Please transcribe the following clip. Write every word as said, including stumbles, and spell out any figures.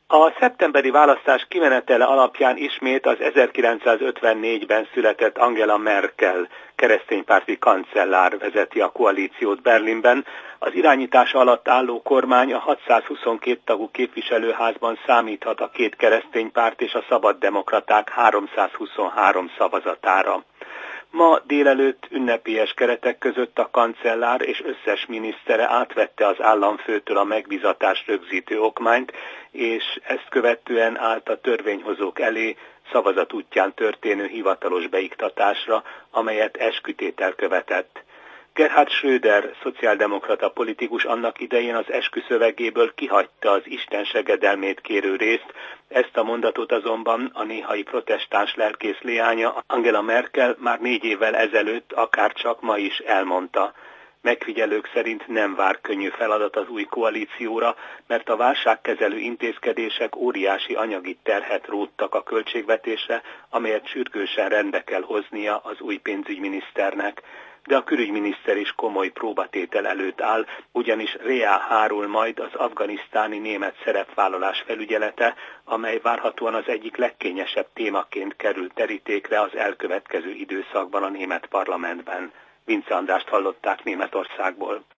A szeptemberi választás kimenetele alapján ismét az ezerkilencszázötvennégyben született Angela Merkel, kereszténypárti kancellár vezeti a koalíciót Berlinben. Az irányítása alatt álló kormány a hatszázhuszonkét tagú képviselőházban számíthat a két kereszténypárt és a szabaddemokraták háromszázhuszonhárom szavazatára. Ma délelőtt ünnepélyes keretek között a kancellár és összes minisztere átvette az államfőtől a megbízatást rögzítő okmányt, és ezt követően állt a törvényhozók elé szavazat útján történő hivatalos beiktatásra, amelyet eskütétel követett. Gerhard Schröder, szociáldemokrata politikus annak idején az esküszövegéből kihagyta az Isten segedelmét kérő részt, ezt a mondatot azonban a néhai protestáns lelkész leánya Angela Merkel már négy évvel ezelőtt akárcsak ma is elmondta. Megfigyelők szerint nem vár könnyű feladat az új koalícióra, mert a válságkezelő intézkedések óriási anyagi terhet róttak a költségvetésre, amelyet sürgősen rendbe kell hoznia az új pénzügyminiszternek. De a külügyminiszter is komoly próbatétel előtt áll, ugyanis reá hárul majd az afganisztáni német szerepvállalás felügyelete, amely várhatóan az egyik legkényesebb témaként kerül terítékre az elkövetkező időszakban a német parlamentben. Vince Andrást hallották Németországból.